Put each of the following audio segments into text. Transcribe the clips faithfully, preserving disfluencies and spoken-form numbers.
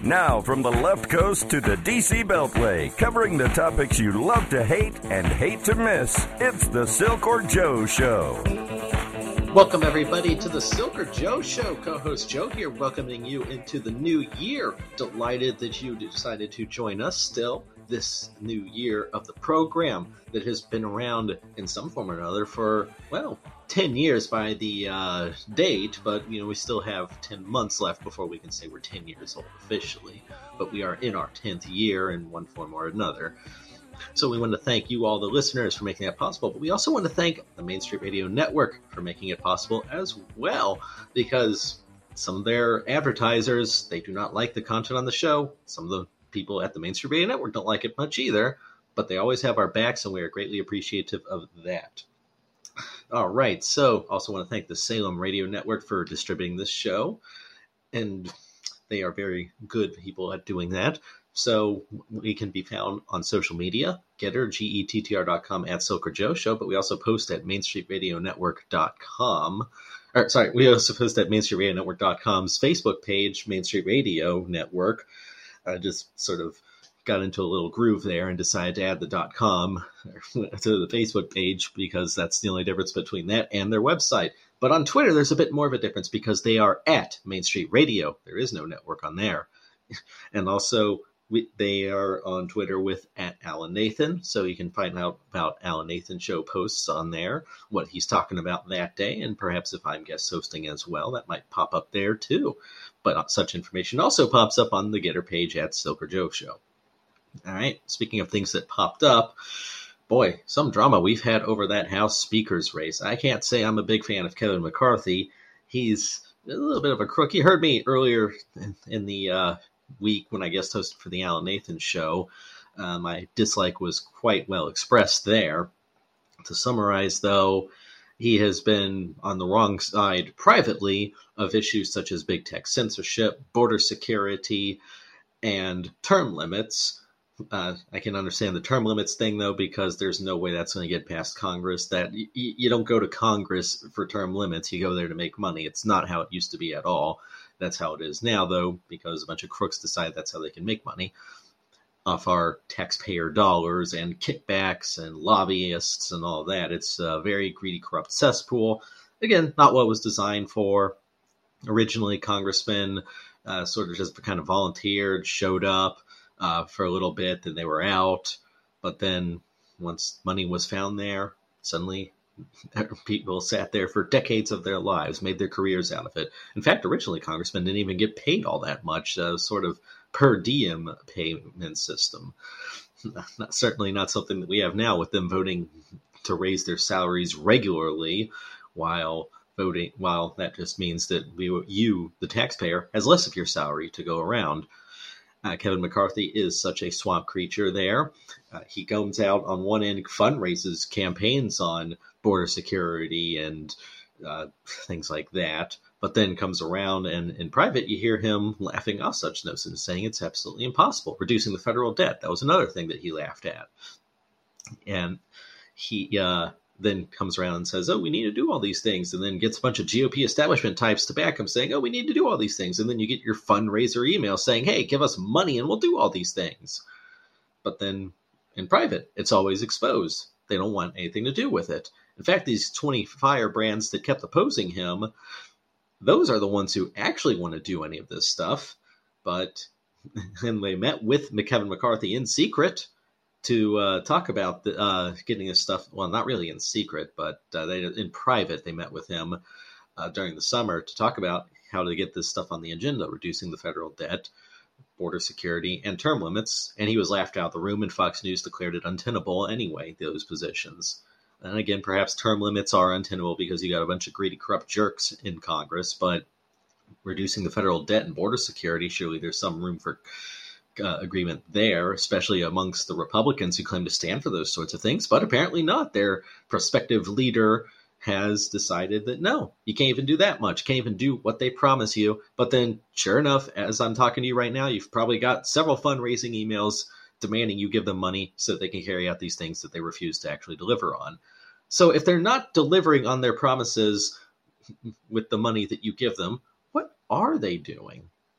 Now, from the left coast to the D C Beltway, covering the topics you love to hate and hate to miss, it's the Silker Joe Show. Welcome, everybody, to the Silker Joe Show. Co-host Joe here, welcoming you into the new year. Delighted that you decided to join us still this new year of the program that has been around in some form or another for, well, ten years by the uh, date, but, you know, we still have ten months left before we can say we're ten years old officially. But we are in our tenth year in one form or another. So we want to thank you all, the listeners, for making that possible. But we also want to thank the Main Street Radio Network for making it possible as well, because some of their advertisers, they do not like the content on the show. Some of the people at the Main Street Radio Network don't like it much either, but they always have our backs, and we are greatly appreciative of that. All right, so also want to thank the Salem Radio Network for distributing this show, and they are very good people at doing that. So we can be found on social media, Getter, G E T T R dot com, at Silker Joe Show, but we also post at Main Street Radio Network dot com. Or, sorry, we also post at Main Street Radio Network dot com's Facebook page, Main Street Radio Network. I just sort of got into a little groove there and decided to add the .com to the Facebook page because that's the only difference between that and their website. But on Twitter, there's a bit more of a difference because they are at Main Street Radio. There is no network on there. And also, we, they are on Twitter with at Alan Nathan, so you can find out about Alan Nathan show posts on there, what he's talking about that day, and perhaps if I'm guest hosting as well, that might pop up there too. But such information also pops up on the Getter page at Silker Joe Show. All right, speaking of things that popped up, boy, some drama we've had over that House Speaker's race. I can't say I'm a big fan of Kevin McCarthy. He's a little bit of a crook. You heard me earlier in, in the uh, week when I guest hosted for the Alan Nathan show. Uh, my dislike was quite well expressed there. To summarize, though, he has been on the wrong side privately of issues such as big tech censorship, border security, and term limits. Uh, I can understand the term limits thing, though, because there's no way that's going to get past Congress. That y- you don't go to Congress for term limits. You go there to make money. It's not how it used to be at all. That's how it is now, though, because a bunch of crooks decide that's how they can make money off our taxpayer dollars and kickbacks and lobbyists and all that. It's a very greedy, corrupt cesspool. Again, not what it was designed for. Originally, congressmen uh, sort of just kind of volunteered, showed up uh, for a little bit, then they were out. But then once money was found there, suddenly people sat there for decades of their lives, made their careers out of it. In fact, originally, congressmen didn't even get paid all that much, uh, sort of per diem payment system. Not, certainly not something that we have now with them voting to raise their salaries regularly, while voting, while that just means that we, you, the taxpayer, has less of your salary to go around. Uh, Kevin McCarthy is such a swamp creature there. Uh, he goes out on one end, fundraises campaigns on border security and uh, things like that, but then comes around and in private, you hear him laughing off such notions, saying it's absolutely impossible. Reducing the federal debt, that was another thing that he laughed at. And he uh, then comes around and says, oh, we need to do all these things, and then gets a bunch of G O P establishment types to back him saying, oh, we need to do all these things. And then you get your fundraiser email saying, hey, give us money and we'll do all these things. But then in private, it's always exposed. They don't want anything to do with it. In fact, these twenty firebrands that kept opposing him, those are the ones who actually want to do any of this stuff. But and they met with Kevin McCarthy in secret to uh, talk about the, uh, getting this stuff. Well, not really in secret, but uh, they, in private, they met with him uh, during the summer to talk about how to get this stuff on the agenda, reducing the federal debt, border security, and term limits. And he was laughed out of the room, and Fox News declared it untenable anyway, those positions. And again, perhaps term limits are untenable because you got a bunch of greedy, corrupt jerks in Congress, but reducing the federal debt and border security, surely there's some room for uh, agreement there, especially amongst the Republicans who claim to stand for those sorts of things, but apparently not. Their prospective leader has decided that no, you can't even do that much, can't even do what they promise you. But then, sure enough, as I'm talking to you right now, you've probably got several fundraising emails demanding you give them money so that they can carry out these things that they refuse to actually deliver on. So if they're not delivering on their promises with the money that you give them, what are they doing?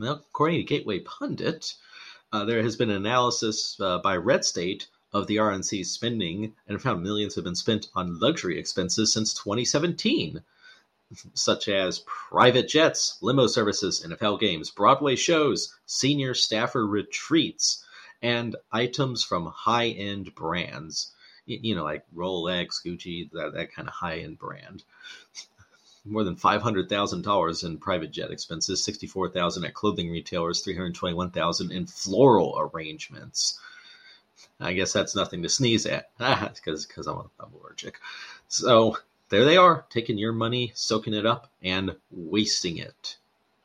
Well, according to Gateway Pundit, uh, there has been an analysis uh, by Red State of the R N C's spending and found millions have been spent on luxury expenses since twenty seventeen, such as private jets, limo services, N F L games, Broadway shows, senior staffer retreats, and items from high-end brands. You know, like Rolex, Gucci, that, that kind of high-end brand. More than five hundred thousand dollars in private jet expenses, sixty-four thousand dollars at clothing retailers, three hundred twenty-one thousand dollars in floral arrangements. I guess that's nothing to sneeze at, because because I'm, I'm allergic. So there they are, taking your money, soaking it up, and wasting it.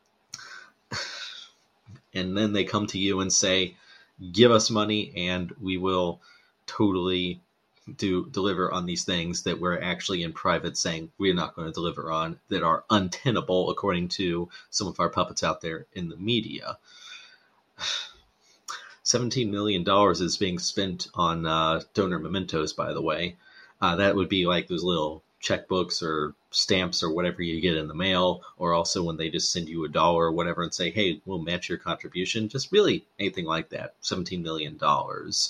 And then they come to you and say, give us money, and we will totally do deliver on these things that we're actually in private saying we're not going to deliver on, that are untenable according to some of our puppets out there in the media. seventeen million dollars is being spent on uh, donor mementos, by the way. Uh, that would be like those little checkbooks or stamps or whatever you get in the mail, or also when they just send you a dollar or whatever and say, hey, we'll match your contribution. Just really anything like that. seventeen million dollars.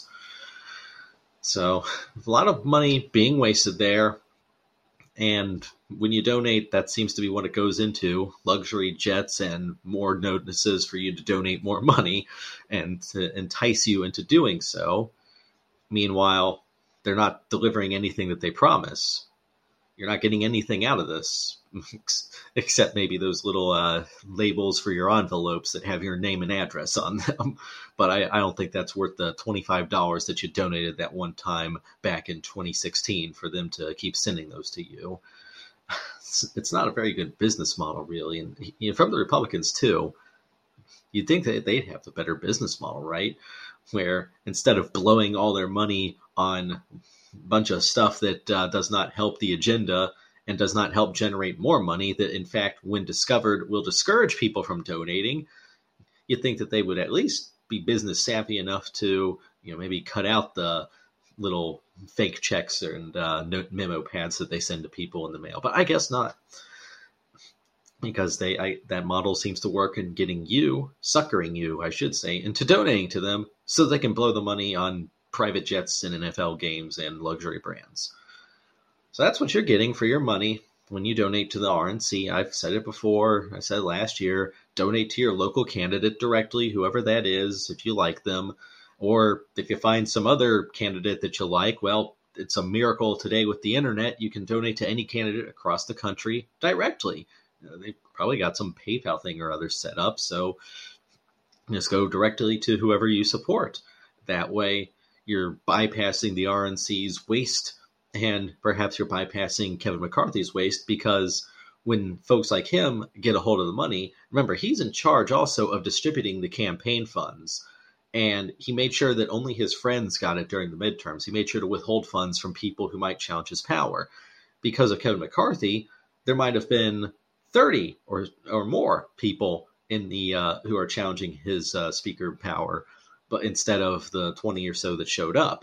So a lot of money being wasted there. And when you donate, that seems to be what it goes into, luxury jets and more notices for you to donate more money and to entice you into doing so. Meanwhile, they're not delivering anything that they promise. You're not getting anything out of this, except maybe those little uh, labels for your envelopes that have your name and address on them. But I, I don't think that's worth the twenty-five dollars that you donated that one time back in twenty sixteen for them to keep sending those to you. It's, it's not a very good business model, really. And you know, from the Republicans, too, you'd think that they'd have the better business model, right? Where instead of blowing all their money on bunch of stuff that uh, does not help the agenda and does not help generate more money, that in fact, when discovered, will discourage people from donating, you'd think that they would at least be business savvy enough to, you know, maybe cut out the little fake checks and uh, note memo pads that they send to people in the mail. But I guess not, because they I, that model seems to work in getting you, suckering you, I should say, into donating to them so they can blow the money on private jets and N F L games and luxury brands. So that's what you're getting for your money when you donate to the R N C. I've said it before. I said last year, donate to your local candidate directly, whoever that is, if you like them. Or if you find some other candidate that you like, well, it's a miracle today with the internet. You can donate to any candidate across the country directly. You know, they've probably got some PayPal thing or other set up. So just go directly to whoever you support. That way, you're bypassing the R N C's waste, and perhaps you're bypassing Kevin McCarthy's waste, because when folks like him get a hold of the money, remember, he's in charge also of distributing the campaign funds. And he made sure that only his friends got it during the midterms. He made sure to withhold funds from people who might challenge his power. Because of Kevin McCarthy, there might have been thirty or or more people in the uh, who are challenging his uh, speaker power, but instead of the twenty or so that showed up.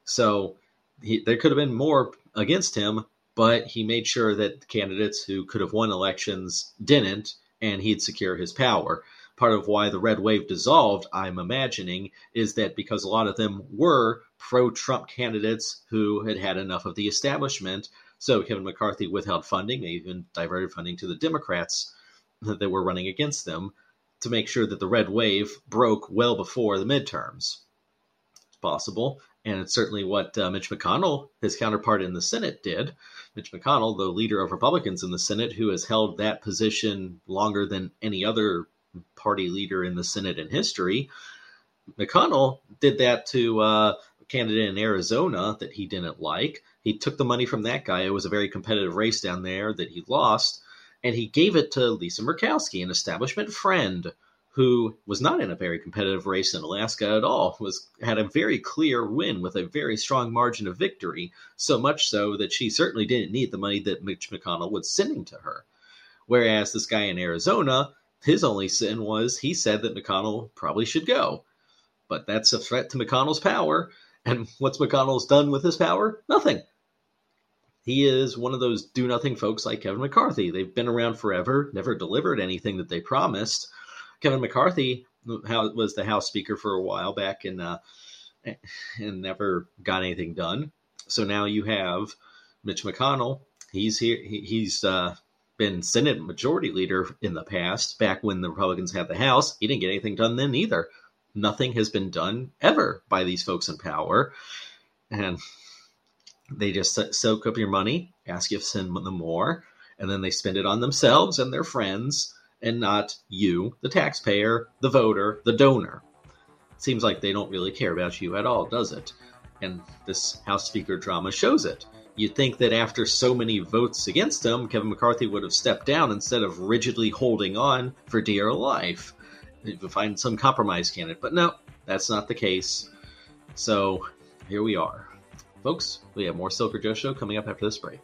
So he, there could have been more against him, but he made sure that candidates who could have won elections didn't, and he'd secure his power. Part of why the red wave dissolved, I'm imagining, is that because a lot of them were pro-Trump candidates who had had enough of the establishment. So Kevin McCarthy withheld funding, they even diverted funding to the Democrats that were running against them, to make sure that the red wave broke well before the midterms. It's possible, and it's certainly what uh, Mitch McConnell, his counterpart in the Senate, did. Mitch McConnell, the leader of Republicans in the Senate, who has held that position longer than any other party leader in the Senate in history, McConnell did that to uh, a candidate in Arizona that he didn't like. He took the money from that guy. It was a very competitive race down there that he lost. And he gave it to Lisa Murkowski, an establishment friend who was not in a very competitive race in Alaska at all, was had a very clear win with a very strong margin of victory, so much so that she certainly didn't need the money that Mitch McConnell was sending to her. Whereas this guy in Arizona, his only sin was he said that McConnell probably should go. But that's a threat to McConnell's power. And what's McConnell's done with his power? Nothing. He is one of those do-nothing folks like Kevin McCarthy. They've been around forever, never delivered anything that they promised. Kevin McCarthy was the House Speaker for a while back and, uh, and never got anything done. So now you have Mitch McConnell. He's here. He, he's uh, been Senate Majority Leader in the past, back when the Republicans had the House. He didn't get anything done then either. Nothing has been done ever by these folks in power. And they just soak up your money, ask you to send them more, and then they spend it on themselves and their friends and not you, the taxpayer, the voter, the donor. It seems like they don't really care about you at all, does it? And this House Speaker drama shows it. You'd think that after so many votes against him, Kevin McCarthy would have stepped down instead of rigidly holding on for dear life. To find some compromise candidate. But no, that's not the case. So here we are. Folks, we have more Silker Joe Show coming up after this break.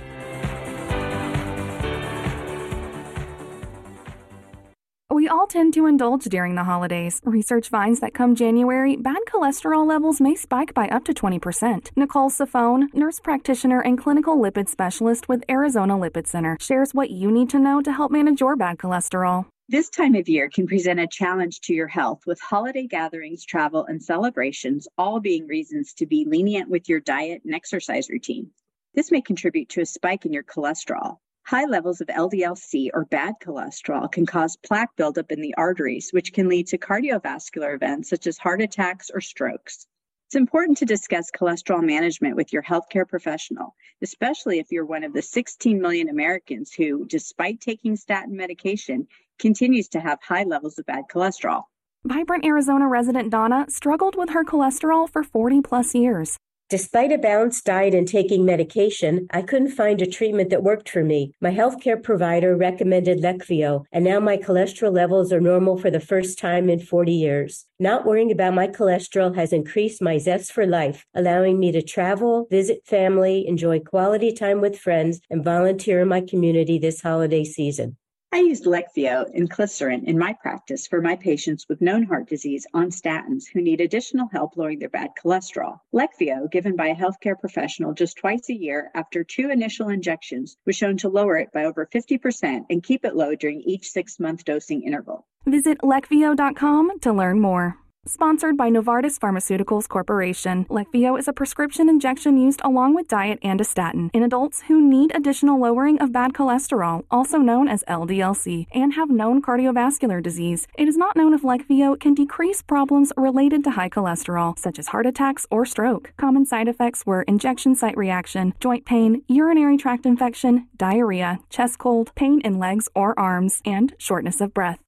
We all tend to indulge during the holidays. Research finds that come January, bad cholesterol levels may spike by up to twenty percent. Nicole Safone, nurse practitioner and clinical lipid specialist with Arizona Lipid Center, shares what you need to know to help manage your bad cholesterol. This time of year can present a challenge to your health, with holiday gatherings, travel, and celebrations all being reasons to be lenient with your diet and exercise routine. This may contribute to a spike in your cholesterol. High levels of L D L C or bad cholesterol can cause plaque buildup in the arteries, which can lead to cardiovascular events such as heart attacks or strokes. It's important to discuss cholesterol management with your healthcare professional, especially if you're one of the sixteen million Americans who, despite taking statin medication, continues to have high levels of bad cholesterol. Vibrant Arizona resident Donna struggled with her cholesterol for forty plus years. Despite a balanced diet and taking medication, I couldn't find a treatment that worked for me. My healthcare provider recommended Leqvio, and now my cholesterol levels are normal for the first time in forty years. Not worrying about my cholesterol has increased my zest for life, allowing me to travel, visit family, enjoy quality time with friends, and volunteer in my community this holiday season. I used Leqvio and Glycerin in my practice for my patients with known heart disease on statins who need additional help lowering their bad cholesterol. Leqvio, given by a healthcare professional just twice a year after two initial injections, was shown to lower it by over fifty percent and keep it low during each six-month dosing interval. Visit Leqvio dot com to learn more. Sponsored by Novartis Pharmaceuticals Corporation, Leqvio is a prescription injection used along with diet and a statin in adults who need additional lowering of bad cholesterol, also known as L D L C, and have known cardiovascular disease. It is not known if Leqvio can decrease problems related to high cholesterol, such as heart attacks or stroke. Common side effects were injection site reaction, joint pain, urinary tract infection, diarrhea, chest cold, pain in legs or arms, and shortness of breath.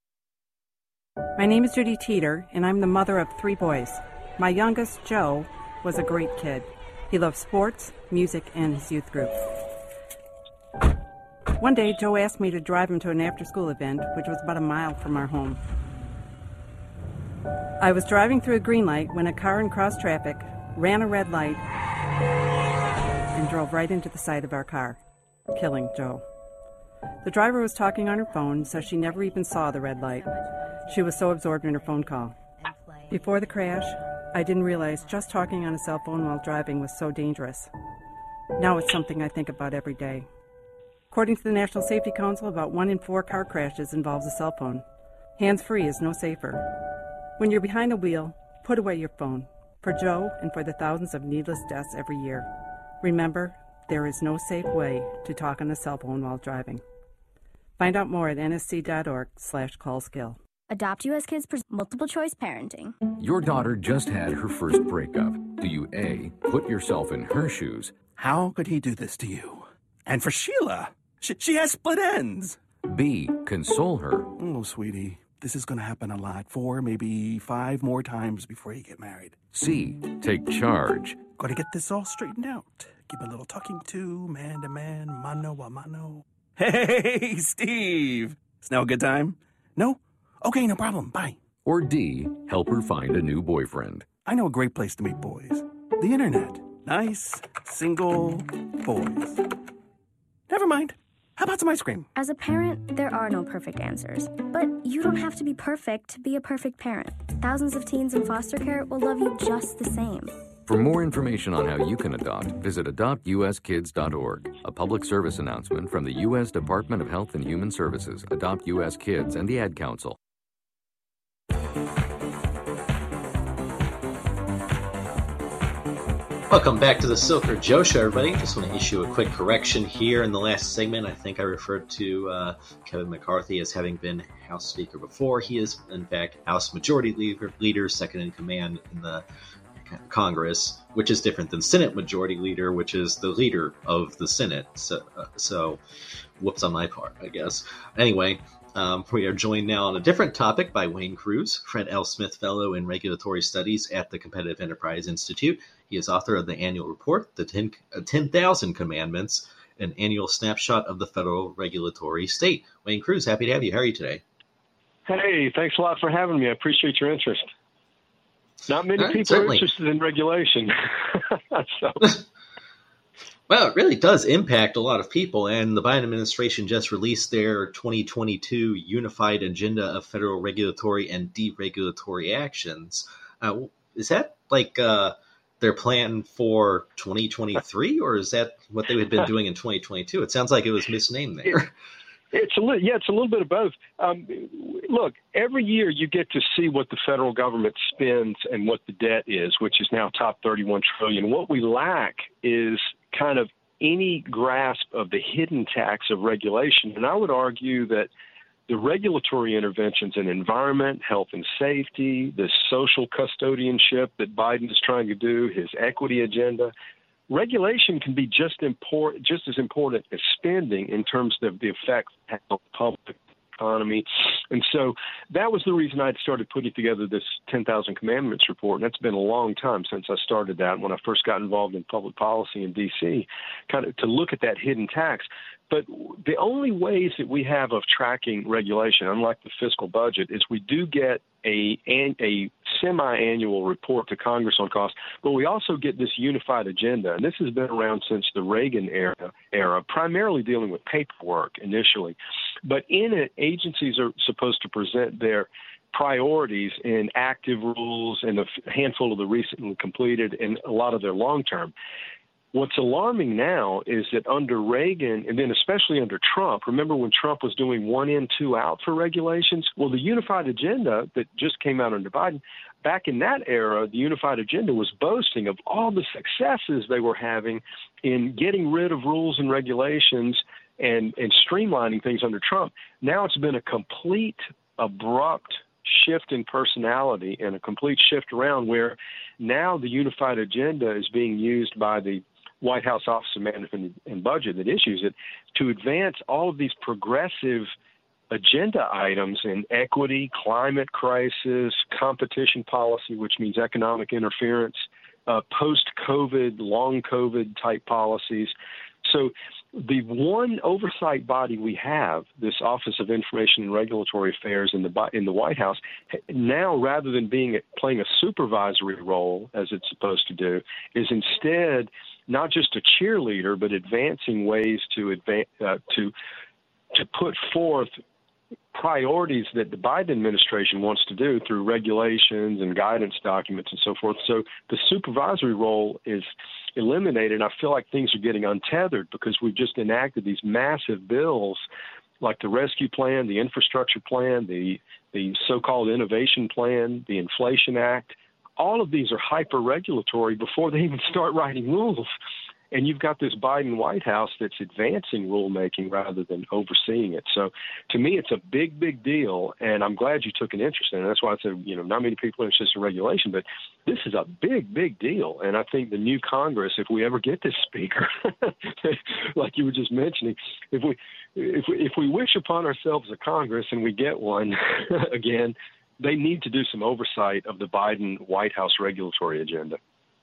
My name is Judy Teeter, and I'm the mother of three boys. My youngest, Joe, was a great kid. He loved sports, music, and his youth group. One day, Joe asked me to drive him to an after-school event, which was about a mile from our home. I was driving through a green light when a car in cross traffic ran a red light and drove right into the side of our car, killing Joe. The driver was talking on her phone, so she never even saw the red light. She was so absorbed in her phone call. Before the crash, I didn't realize just talking on a cell phone while driving was so dangerous. Now it's something I think about every day. According to the National Safety Council, about one in four car crashes involves a cell phone. Hands-free is no safer. When you're behind the wheel, put away your phone. For Joe and for the thousands of needless deaths every year. Remember, there is no safe way to talk on a cell phone while driving. Find out more at N S C dot org slash call skill. Adopt U S Kids presents multiple choice parenting. Your daughter just had her first breakup. Do you A, put yourself in her shoes? How could he do this to you? And for Sheila, she, she has split ends. B, console her. Oh, sweetie, this is going to happen a lot. Four, maybe five more times before you get married. C, take charge. Got to get this all straightened out. Give a little talking to, man to man, mano a mano. Hey, Steve. Is now a good time? No? Okay, no problem. Bye. Or D, help her find a new boyfriend. I know a great place to meet boys. The internet. Nice, single boys. Never mind. How about some ice cream? As a parent, there are no perfect answers. But you don't have to be perfect to be a perfect parent. Thousands of teens in foster care will love you just the same. For more information on how you can adopt, visit adopt U S kids dot org. A public service announcement from the U S Department of Health and Human Services, Adopt U S Kids, and the Ad Council. Welcome back to the Silker Joe Show, everybody. Just want to issue a quick correction here in the last segment. I think I referred to uh, Kevin McCarthy as having been House Speaker before. He is, in fact, House Majority Leader, leader second in command in the Congress, which is different than Senate Majority Leader, which is the leader of the Senate. So, uh, so whoops on my part, I guess. Anyway, um, we are joined now on a different topic by Wayne Cruz, Fred L. Smith Fellow in Regulatory Studies at the Competitive Enterprise Institute. He is author of the annual report, The ten thousand Commandments, an annual snapshot of the federal regulatory state. Wayne Cruz, happy to have you. How are you today? Hey, thanks a lot for having me. I appreciate your interest. Not many right, people certainly. are interested in regulation. so. Well, it really does impact a lot of people, and the Biden administration just released their twenty twenty-two Unified Agenda of Federal Regulatory and Deregulatory Actions. Uh, is that like uh, their plan for twenty twenty-three, or is that what they had been doing in twenty twenty-two? It sounds like it was misnamed there. It's a little, yeah, it's a little bit of both. Um, look, every year you get to see what the federal government spends and what the debt is, which is now top thirty-one trillion. What we lack is kind of any grasp of the hidden tax of regulation. And I would argue that the regulatory interventions in environment, health and safety, the social custodianship that Biden is trying to do, his equity agenda, regulation can be just important, just as important as spending in terms of the effect on the public economy. And so that was the reason I had started putting together this ten thousand Commandments report. And that's been a long time since I started that when I first got involved in public policy in D C, kind of to look at that hidden tax. But the only ways that we have of tracking regulation, unlike the fiscal budget, is we do get a, a semi-annual report to Congress on costs, but we also get this unified agenda. And this has been around since the Reagan era, era primarily dealing with paperwork initially. But in it, agencies are supposed to present their priorities in active rules and a handful of the recently completed and a lot of their long-term. What's alarming now is that under Reagan, and then especially under Trump, remember when Trump was doing one in, two out for regulations? Well, the unified agenda that just came out under Biden, back in that era, the unified agenda was boasting of all the successes they were having in getting rid of rules and regulations and, and streamlining things under Trump. Now it's been a complete, abrupt shift in personality and a complete shift around where now the unified agenda is being used by the White House Office of Management and Budget that issues it to advance all of these progressive agenda items in equity, climate crisis, competition policy, which means economic interference, uh, post-COVID, long COVID type policies. So the one oversight body we have, this Office of Information and Regulatory Affairs in the in the White House, now rather than being playing a supervisory role as it's supposed to do, is instead not just a cheerleader, but advancing ways to advance uh, to to put forth priorities that the Biden administration wants to do through regulations and guidance documents and so forth. So the supervisory role is eliminated. I feel like things are getting untethered because we've just enacted these massive bills like the rescue plan, the infrastructure plan, the the so-called innovation plan, the Inflation Act. All of these are hyper-regulatory before they even start writing rules. And you've got this Biden White House that's advancing rulemaking rather than overseeing it. So to me, it's a big, big deal. And I'm glad you took an interest in it. That's why I said, you know, not many people are interested in regulation, but this is a big, big deal. And I think the new Congress, if we ever get this speaker, like you were just mentioning, if we, if we, if we wish upon ourselves a Congress and we get one again, they need to do some oversight of the Biden White House regulatory agenda.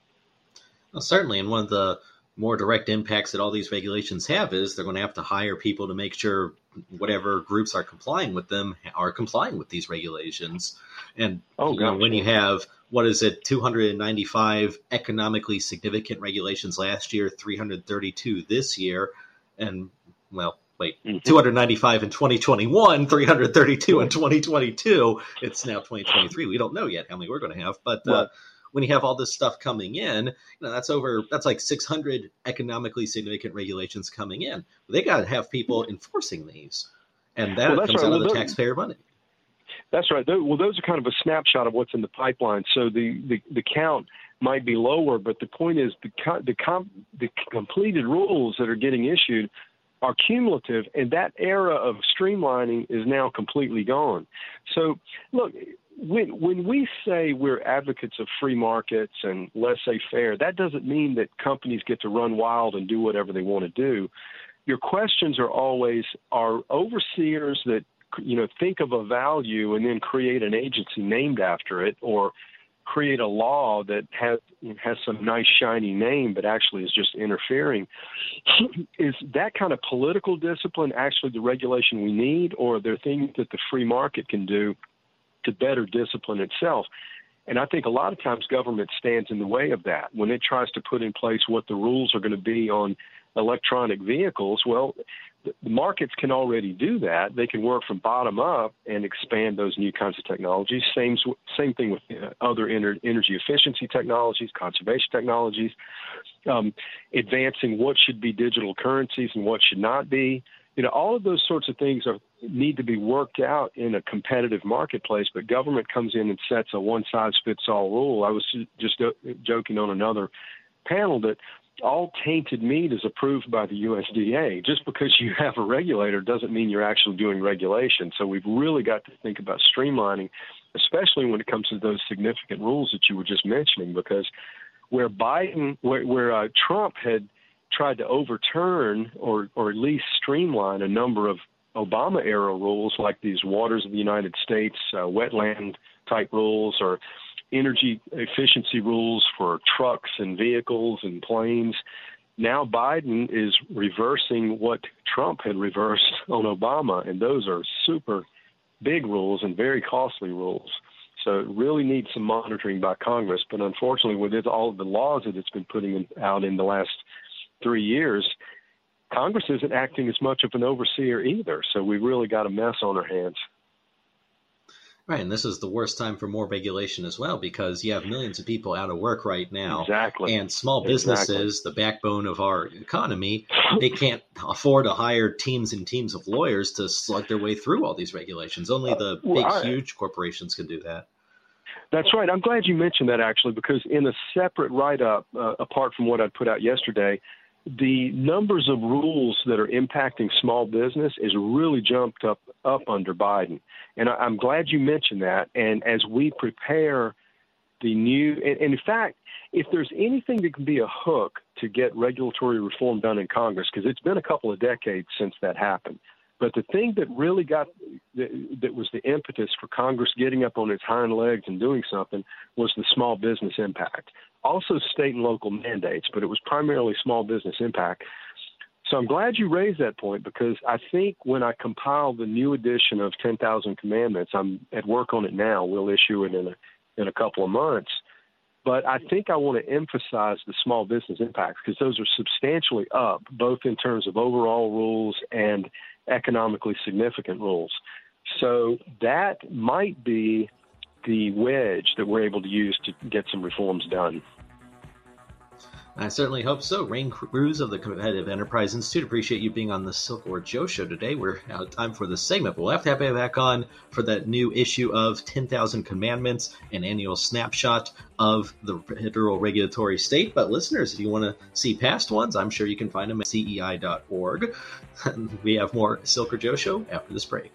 Well, certainly. And one of the more direct impacts that all these regulations have is they're going to have to hire people to make sure whatever groups are complying with them are complying with these regulations. And oh, you know, when you have, what is it, two hundred ninety-five economically significant regulations last year, three hundred thirty-two this year, and, well, wait, mm-hmm. two hundred ninety-five in twenty twenty-one, three hundred thirty-two in twenty twenty-two. It's now twenty twenty-three. We don't know yet how many we're going to have, but uh, when you have all this stuff coming in, you know, that's over, that's like six hundred economically significant regulations coming in. They got to have people enforcing these, and that well, comes right. out well, of the those, taxpayer money. That's right. Well, those are kind of a snapshot of what's in the pipeline. So the, the, the count might be lower, but the point is the co- the, com- the completed rules that are getting issued are cumulative, and that era of streamlining is now completely gone. So, look, when when we say we're advocates of free markets and laissez-faire, that doesn't mean that companies get to run wild and do whatever they want to do. Your questions are always, are overseers that, you know, think of a value and then create an agency named after it, or create a law that has has some nice shiny name but actually is just interfering. Is that kind of political discipline actually the regulation we need, or are there things that the free market can do to better discipline itself? And I think a lot of times government stands in the way of that. When it tries to put in place what the rules are going to be on electronic vehicles, well, the markets can already do that. They can work from bottom up and expand those new kinds of technologies. Same same thing with other energy efficiency technologies, conservation technologies, um, advancing what should be digital currencies and what should not be. You know, all of those sorts of things are need to be worked out in a competitive marketplace, but government comes in and sets a one-size-fits-all rule. I was just joking on another panel that all tainted meat is approved by the U S D A. Just because you have a regulator doesn't mean you're actually doing regulation. So we've really got to think about streamlining, especially when it comes to those significant rules that you were just mentioning, because where Biden, where, where uh, Trump had tried to overturn or, or at least streamline a number of Obama-era rules like these Waters of the United States uh, wetland-type rules, or energy efficiency rules for trucks and vehicles and planes. Now Biden is reversing what Trump had reversed on Obama, and those are super big rules and very costly rules. So it really needs some monitoring by Congress. But unfortunately, with it, all of the laws that it's been putting in, out in the last three years, Congress isn't acting as much of an overseer either. So we've really got a mess on our hands. Right, and this is the worst time for more regulation as well, because you have millions of people out of work right now. Exactly. And small businesses, exactly. the backbone of our economy, they can't afford to hire teams and teams of lawyers to slug their way through all these regulations. Only the big, well, I, huge corporations can do that. That's right. I'm glad you mentioned that, actually, because in a separate write-up, uh, apart from what I put out yesterday, the numbers of rules that are impacting small business is really jumped up, up under Biden. And I, I'm glad you mentioned that. And as we prepare the new, and, and in fact, if there's anything that can be a hook to get regulatory reform done in Congress, because it's been a couple of decades since that happened, but the thing that really got, that was the impetus for Congress getting up on its hind legs and doing something was the small business impact. Also state and local mandates, but it was primarily small business impact. So I'm glad you raised that point, because I think when I compile the new edition of ten thousand Commandments, I'm at work on it now. We'll issue it in a, in a couple of months. But I think I want to emphasize the small business impacts, because those are substantially up, both in terms of overall rules and economically significant rules. So that might be the wedge that we're able to use to get some reforms done. I certainly hope so. Rain Cruz of the Competitive Enterprise Institute, appreciate you being on the Silkworth Joe Show today. We're out of time for this segment, but we'll have to have you back on for that new issue of ten thousand Commandments, an annual snapshot of the federal regulatory state. But listeners, if you want to see past ones, I'm sure you can find them at C E I dot org. We have more Silkworth Joe Show after this break.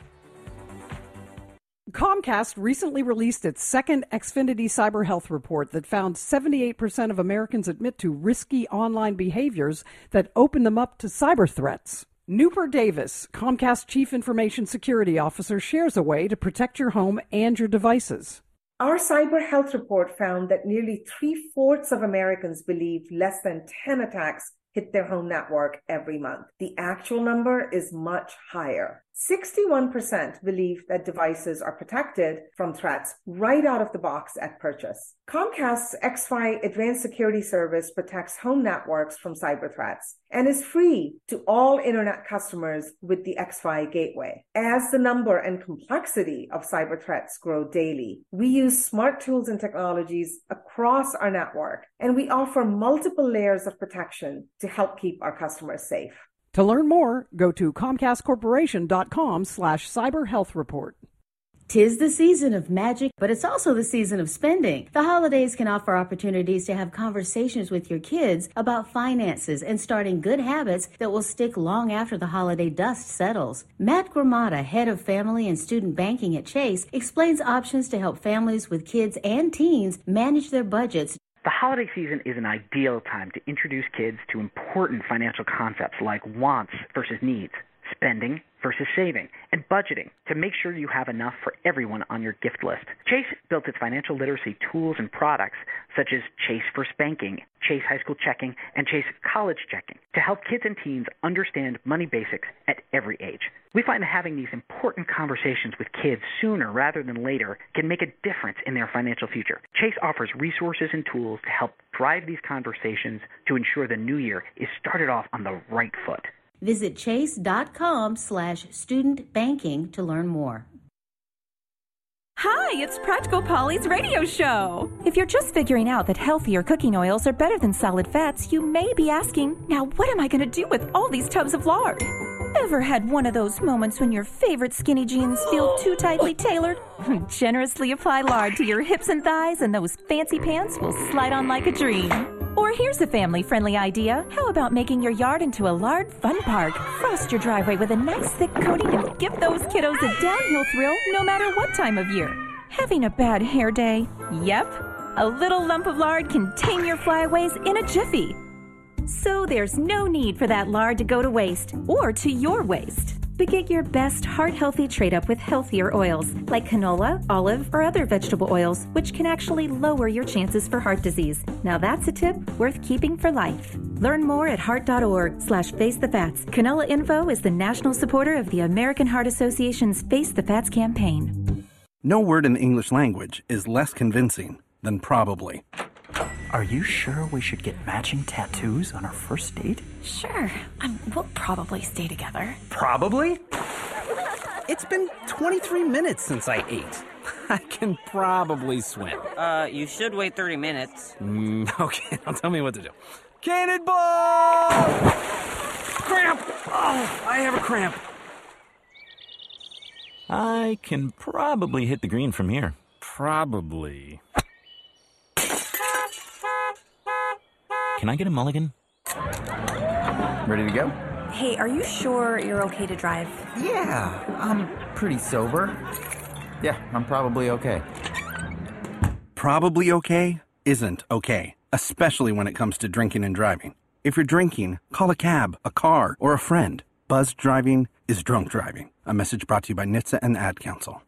Comcast recently released its second Xfinity Cyber Health report that found seventy-eight percent of Americans admit to risky online behaviors that open them up to cyber threats. Newper Davis, Comcast Chief Information Security Officer, shares a way to protect your home and your devices. Our cyber health report found that nearly three-fourths of Americans believe less than ten attacks hit their home network every month. The actual number is much higher. sixty-one percent believe that devices are protected from threats right out of the box at purchase. Comcast's X F I Advanced Security Service protects home networks from cyber threats and is free to all internet customers with the X F I Gateway. As the number and complexity of cyber threats grow daily, we use smart tools and technologies across our network, and we offer multiple layers of protection to help keep our customers safe. To learn more, go to comcast corporation dot com slash cyber health report. 'Tis the season of magic, but it's also the season of spending. The holidays can offer opportunities to have conversations with your kids about finances and starting good habits that will stick long after the holiday dust settles. Matt Gramata, head of family and student banking at Chase, explains options to help families with kids and teens manage their budgets. The holiday season is an ideal time to introduce kids to important financial concepts like wants versus needs, spending versus saving, and budgeting to make sure you have enough for everyone on your gift list. Chase built its financial literacy tools and products such as Chase First Banking, Chase High School Checking, and Chase College Checking to help kids and teens understand money basics at every age. We find that having these important conversations with kids sooner rather than later can make a difference in their financial future. Chase offers resources and tools to help drive these conversations to ensure the new year is started off on the right foot. Visit chase.com slash student banking to learn more. Hi, it's Practical Polly's radio show. If you're just figuring out that healthier cooking oils are better than solid fats, you may be asking, now what am I going to do with all these tubs of lard? Ever had one of those moments when your favorite skinny jeans feel too tightly tailored? Generously apply lard to your hips and thighs and those fancy pants will slide on like a dream. Or here's a family-friendly idea. How about making your yard into a lard fun park? Frost your driveway with a nice thick coating and give those kiddos a downhill thrill no matter what time of year. Having a bad hair day? Yep. A little lump of lard can tame your flyaways in a jiffy. So there's no need for that lard to go to waste or to your waste. But get your best heart-healthy trade-up with healthier oils like canola, olive, or other vegetable oils, which can actually lower your chances for heart disease. Now that's a tip worth keeping for life. Learn more at heart.org slash face the fats. Canola Info is the national supporter of the American Heart Association's Face the Fats campaign. No word in the English language is less convincing than probably. Are you sure we should get matching tattoos on our first date? Sure. Um, we'll probably stay together. Probably? It's been twenty-three minutes since I ate. I can probably swim. Uh, you should wait thirty minutes. Mm, okay, now tell me what to do. Cannonball! Cramp! Oh, I have a cramp. I can probably hit the green from here. Probably. Can I get a mulligan? Ready to go? Hey, are you sure you're okay to drive? Yeah, I'm pretty sober. Yeah, I'm probably okay. Probably okay isn't okay, especially when it comes to drinking and driving. If you're drinking, call a cab, a car, or a friend. Buzzed driving is drunk driving. A message brought to you by N H T S A and the Ad Council.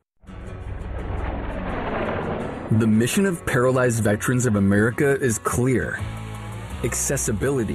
The mission of Paralyzed Veterans of America is clear. Accessibility.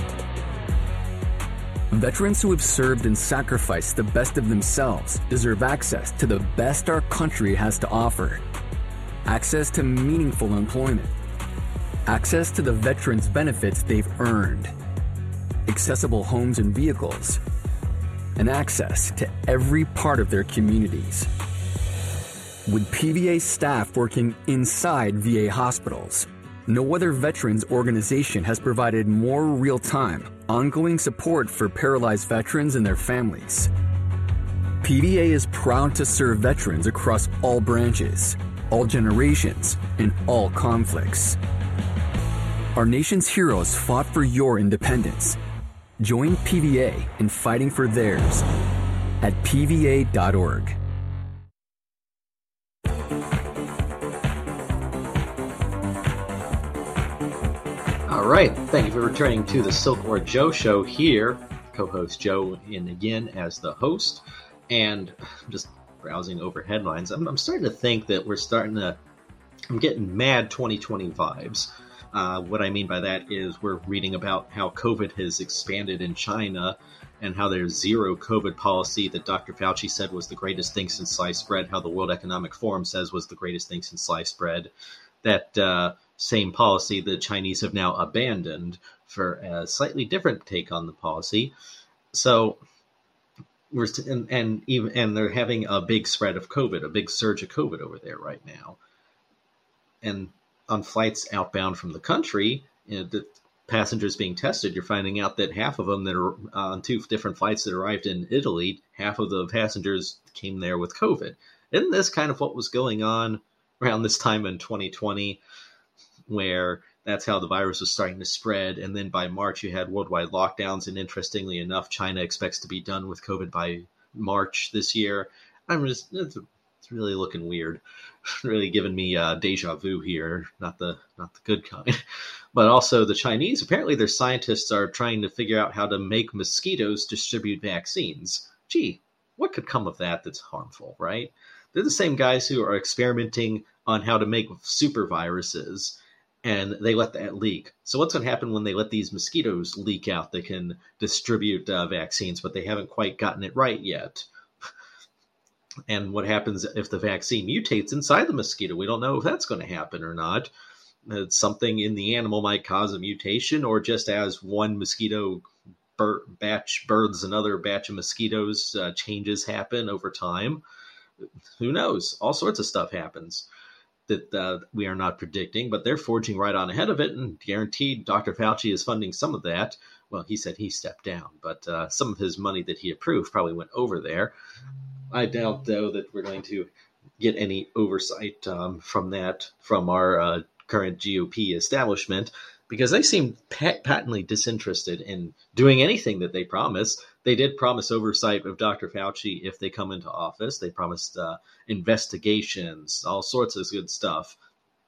Veterans who have served and sacrificed the best of themselves deserve access to the best our country has to offer. Access to meaningful employment. Access to the veterans' benefits they've earned. Accessible homes and vehicles. And access to every part of their communities. With P V A staff working inside V A hospitals, no other veterans organization has provided more real-time, ongoing support for paralyzed veterans and their families. P V A is proud to serve veterans across all branches, all generations, and all conflicts. Our nation's heroes fought for your independence. Join P V A in fighting for theirs at P V A dot org. All right, thank you for returning to the Silk or Joe show here. Co-host Joe in again as the host, and I'm just browsing over headlines. I'm, I'm starting to think that we're starting to, I'm getting mad twenty twenty vibes. Uh, what I mean by that is we're reading about how COVID has expanded in China and how there's zero COVID policy that Doctor Fauci said was the greatest thing since sliced bread, how the World Economic Forum says was the greatest thing since sliced bread. That uh, same policy the Chinese have now abandoned for a slightly different take on the policy. So we're st- and, and even and they're having a big spread of COVID, a big surge of COVID over there right now. And on flights outbound from the country, you know, the passengers being tested, you're finding out that half of them that are on two different flights that arrived in Italy, half of the passengers came there with COVID. Isn't this kind of what was going on around this time in twenty twenty, where that's how the virus was starting to spread? And then by March, you had worldwide lockdowns. And interestingly enough, China expects to be done with COVID by March this year. I'm just, it's, it's really looking weird. Really giving me uh, deja vu here, not the not the good kind. But also the Chinese, apparently their scientists are trying to figure out how to make mosquitoes distribute vaccines. Gee, what could come of that that's harmful, right? They're the same guys who are experimenting on how to make super viruses, and they let that leak. So what's going to happen when they let these mosquitoes leak out? They can distribute uh, vaccines, but they haven't quite gotten it right yet. And what happens if the vaccine mutates inside the mosquito? We don't know if that's going to happen or not. Uh, something in the animal might cause a mutation, or just as one mosquito bir- batch births another batch of mosquitoes, uh, changes happen over time. Who knows? All sorts of stuff happens that uh, we are not predicting, but they're forging right on ahead of it, and guaranteed Doctor Fauci is funding some of that. Well, he said he stepped down, but uh, some of his money that he approved probably went over there. I doubt, though, that we're going to get any oversight um, from that from our uh, current G O P establishment, because they seem pat- patently disinterested in doing anything that they promise. They did promise oversight of Doctor Fauci if they come into office. They promised uh, investigations, all sorts of good stuff.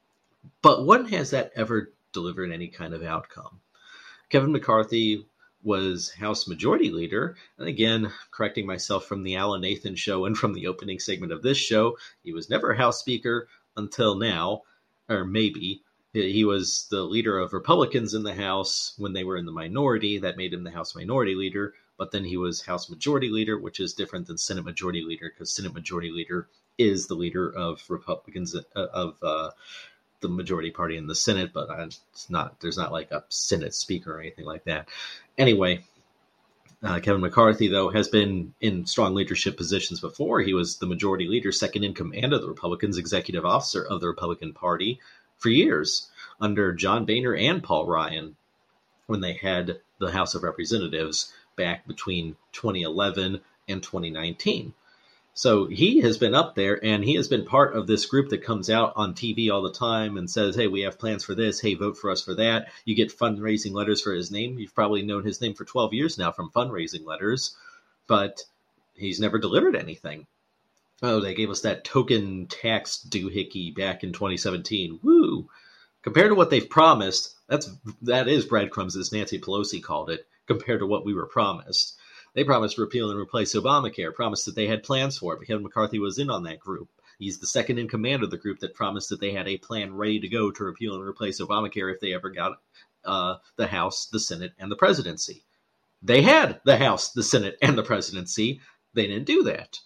But when has that ever delivered any kind of outcome? Kevin McCarthy was House Majority Leader. And again, correcting myself from the Alan Nathan show and from the opening segment of this show, he was never House Speaker until now, or maybe. He was the leader of Republicans in the House when they were in the minority. That made him the House Minority Leader. But then he was House Majority Leader, which is different than Senate Majority Leader, because Senate Majority Leader is the leader of Republicans, uh, of uh, the majority party in the Senate, but it's not. There's not like a Senate Speaker or anything like that. Anyway, uh, Kevin McCarthy, though, has been in strong leadership positions before. He was the Majority Leader, second in command of the Republicans, executive officer of the Republican Party for years under John Boehner and Paul Ryan when they had the House of Representatives back between twenty eleven and twenty nineteen. So he has been up there, and he has been part of this group that comes out on T V all the time and says, hey, we have plans for this. Hey, vote for us for that. You get fundraising letters for his name. You've probably known his name for twelve years now from fundraising letters, but he's never delivered anything. Oh, they gave us that token tax doohickey back in twenty seventeen. Woo! Compared to what they've promised, that's that is breadcrumbs, as Nancy Pelosi called it, compared to what we were promised. They promised to repeal and replace Obamacare, promised that they had plans for it, but Kevin McCarthy was in on that group. He's the second in command of the group that promised that they had a plan ready to go to repeal and replace Obamacare if they ever got uh, the House, the Senate, and the presidency. They had the House, the Senate, and the presidency. They didn't do that.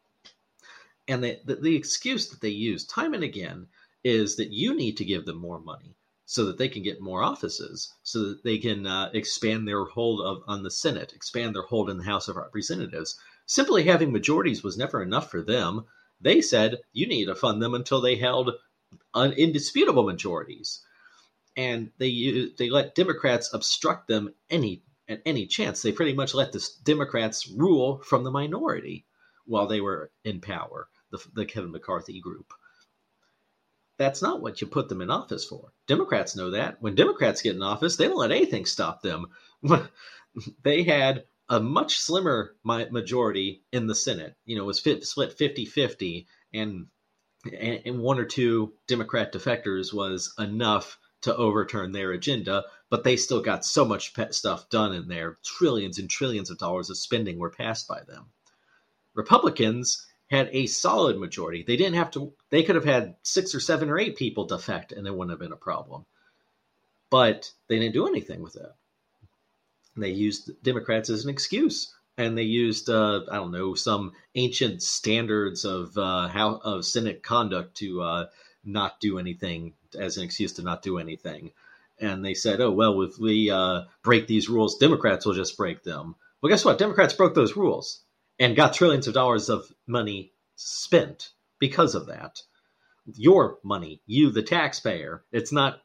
And the, the, the excuse that they use time and again is that you need to give them more money so that they can get more offices, so that they can uh, expand their hold of, on the Senate, expand their hold in the House of Representatives. Simply having majorities was never enough for them. They said you need to fund them until they held un- indisputable majorities. And they they let Democrats obstruct them any at any chance. They pretty much let the Democrats rule from the minority while they were in power, the, the Kevin McCarthy group. That's not what you put them in office for. Democrats know that. When Democrats get in office, they don't let anything stop them. They had a much slimmer majority in the Senate. You know, it was split fifty-fifty, and, and one or two Democrat defectors was enough to overturn their agenda, but they still got so much stuff done in there. Trillions and trillions of dollars of spending were passed by them. Republicans had a solid majority. They didn't have to, they could have had six or seven or eight people defect and it wouldn't have been a problem. But they didn't do anything with it. They used Democrats as an excuse. And they used, uh, I don't know, some ancient standards of uh, how of Senate conduct to uh, not do anything as an excuse to not do anything. And they said, oh, well, if we uh, break these rules, Democrats will just break them. Well, guess what? Democrats broke those rules and got trillions of dollars of money spent because of that. Your money, you, the taxpayer. It's not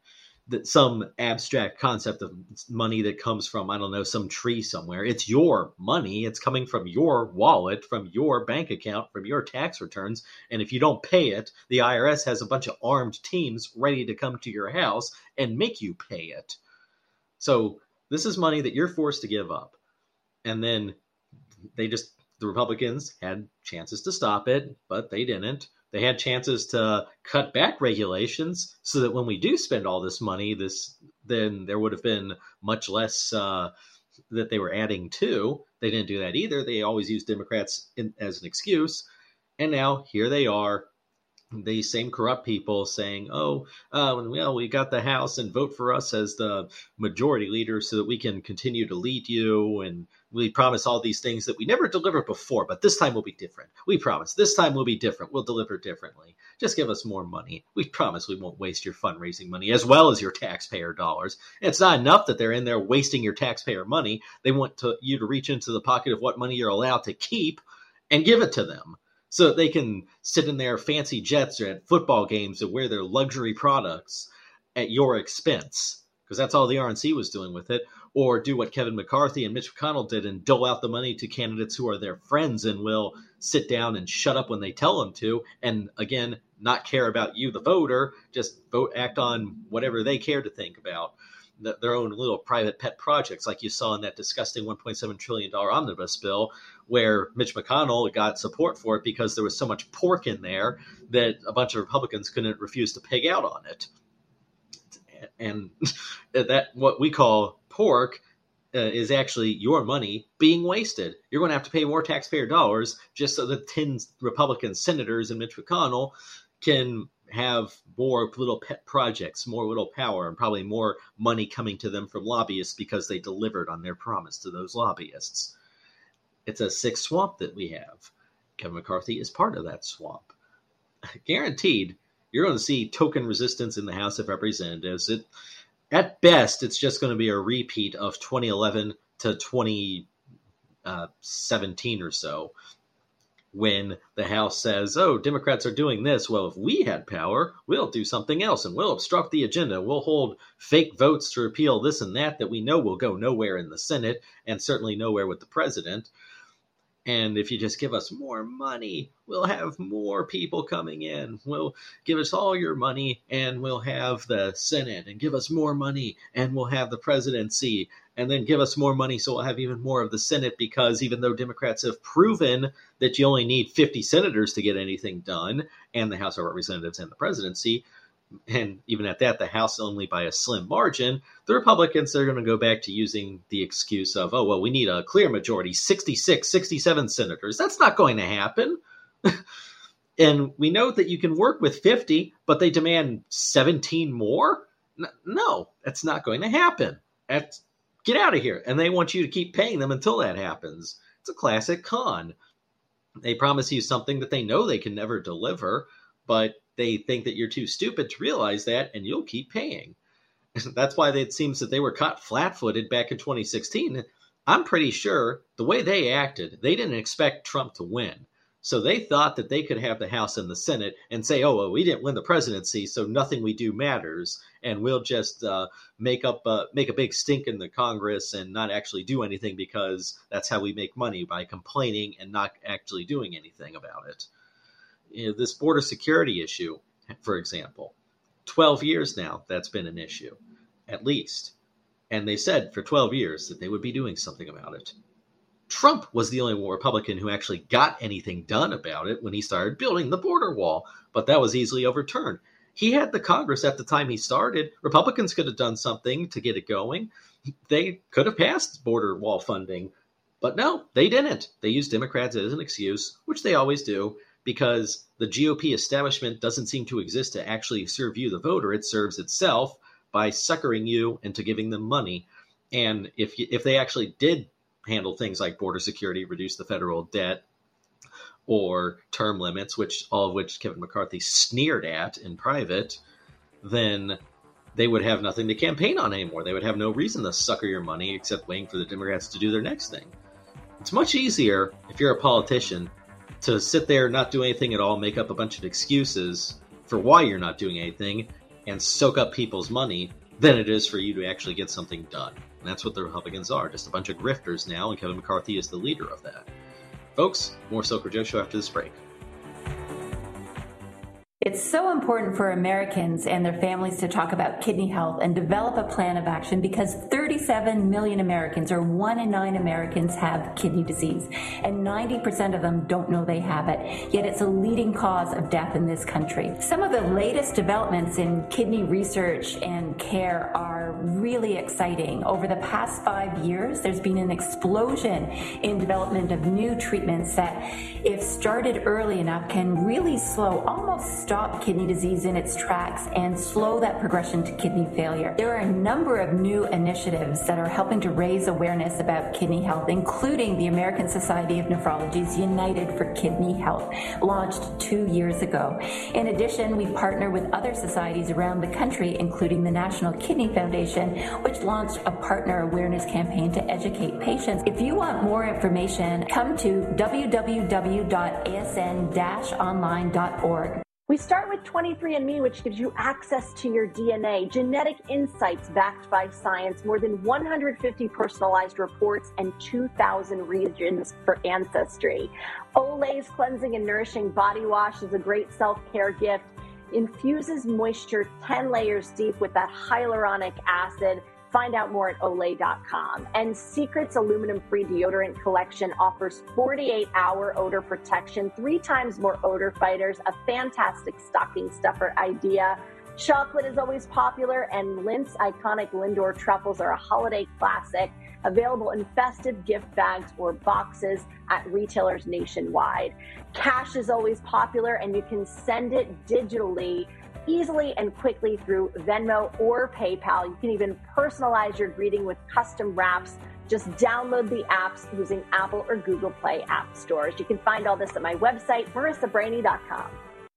that some abstract concept of money that comes from, I don't know, some tree somewhere. It's your money. It's coming from your wallet, from your bank account, from your tax returns. And if you don't pay it, the I R S has a bunch of armed teams ready to come to your house and make you pay it. So this is money that you're forced to give up. And then they just, the Republicans had chances to stop it, but they didn't. They had chances to cut back regulations so that when we do spend all this money, this then there would have been much less uh, that they were adding to. They didn't do that either. They always used Democrats in, as an excuse. And now here they are, these same corrupt people saying, oh, uh, well, we got the House and vote for us as the majority leader so that we can continue to lead you. And we promise all these things that we never delivered before, but this time will be different. We promise this time will be different. We'll deliver differently. Just give us more money. We promise we won't waste your fundraising money as well as your taxpayer dollars. And it's not enough that they're in there wasting your taxpayer money. They want to, you to reach into the pocket of what money you're allowed to keep and give it to them, so that they can sit in their fancy jets or at football games and wear their luxury products at your expense, because that's all the R N C was doing with it, or do what Kevin McCarthy and Mitch McConnell did and dole out the money to candidates who are their friends and will sit down and shut up when they tell them to, and again, not care about you, the voter, just vote, act on whatever they care to think about. Their own little private pet projects, like you saw in that disgusting one point seven trillion dollars omnibus bill, where Mitch McConnell got support for it because there was so much pork in there that a bunch of Republicans couldn't refuse to pig out on it. And that what we call pork uh, is actually your money being wasted. You're going to have to pay more taxpayer dollars just so that ten Republican senators and Mitch McConnell can have more little pet projects, more little power, and probably more money coming to them from lobbyists because they delivered on their promise to those lobbyists. It's a sick swamp that we have. Kevin McCarthy is part of that swamp. Guaranteed, you're going to see token resistance in the House of Representatives. It, at best, it's just going to be a repeat of twenty eleven to twenty seventeen or so, when the House says, oh, Democrats are doing this. Well, if we had power, we'll do something else and we'll obstruct the agenda. We'll hold fake votes to repeal this and that that we know will go nowhere in the Senate and certainly nowhere with the president. And if you just give us more money, we'll have more people coming in. We'll give us all your money and we'll have the Senate, and give us more money and we'll have the presidency, and then give us more money so we'll have even more of the Senate, because even though Democrats have proven that you only need fifty senators to get anything done, and the House of Representatives and the presidency, and even at that, the House only by a slim margin, the Republicans are going to go back to using the excuse of, oh, well, we need a clear majority, sixty-six, sixty-seven senators. That's not going to happen. And we know that you can work with fifty, but they demand seventeen more? No, that's not going to happen. That's, get out of here. And they want you to keep paying them until that happens. It's a classic con. They promise you something that they know they can never deliver, but they think that you're too stupid to realize that, and you'll keep paying. That's why it seems that they were caught flat-footed back in twenty sixteen. I'm pretty sure the way they acted, they didn't expect Trump to win. So they thought that they could have the House and the Senate and say, oh, well, we didn't win the presidency, so nothing we do matters, and we'll just uh, make up uh, make a big stink in the Congress and not actually do anything, because that's how we make money, by complaining and not actually doing anything about it. You know, this border security issue, for example, twelve years now, that's been an issue, at least. And they said for twelve years that they would be doing something about it. Trump was the only Republican who actually got anything done about it when he started building the border wall, but that was easily overturned. He had the Congress at the time he started. Republicans could have done something to get it going. They could have passed border wall funding, but no, they didn't. They used Democrats as an excuse, which they always do, because the G O P establishment doesn't seem to exist to actually serve you, the voter. It serves itself by suckering you into giving them money. And if you, if they actually did handle things like border security, reduce the federal debt, or term limits, which all of which Kevin McCarthy sneered at in private, then they would have nothing to campaign on anymore. They would have no reason to sucker your money except waiting for the Democrats to do their next thing. It's much easier, if you're a politician, to sit there, not do anything at all, make up a bunch of excuses for why you're not doing anything, and soak up people's money, than it is for you to actually get something done. And that's what the Republicans are, just a bunch of grifters now, and Kevin McCarthy is the leader of that. Folks, more Silker Joe Show after this break. It's so important for Americans and their families to talk about kidney health and develop a plan of action because thirty-seven million Americans, or one in nine Americans, have kidney disease, and ninety percent of them don't know they have it, yet it's a leading cause of death in this country. Some of the latest developments in kidney research and care are really exciting. Over the past five years, there's been an explosion in development of new treatments that, if started early enough, can really slow, almost stop kidney disease in its tracks and slow that progression to kidney failure. There are a number of new initiatives that are helping to raise awareness about kidney health, including the American Society of Nephrology's United for Kidney Health, launched two years ago. In addition, we partner with other societies around the country, including the National Kidney Foundation, which launched a partner awareness campaign to educate patients. If you want more information, come to w w w dot a s n dash online dot org. We start with twenty-three and me, which gives you access to your D N A, genetic insights backed by science, more than one hundred fifty personalized reports, and two thousand regions for ancestry. Olay's Cleansing and Nourishing Body Wash is a great self-care gift. Infuses moisture ten layers deep with that hyaluronic acid. Find out more at olay dot com. And Secret's aluminum-free deodorant collection offers forty-eight hour odor protection, three times more odor fighters, a fantastic stocking stuffer idea. Chocolate is always popular, and Lindt's iconic Lindor truffles are a holiday classic, available in festive gift bags or boxes at retailers nationwide. Cash is always popular, and you can send it digitally easily and quickly through Venmo or PayPal. You can even personalize your greeting with custom wraps. Just download the apps using Apple or Google Play app stores. You can find all this at my website, marissa brainy dot com.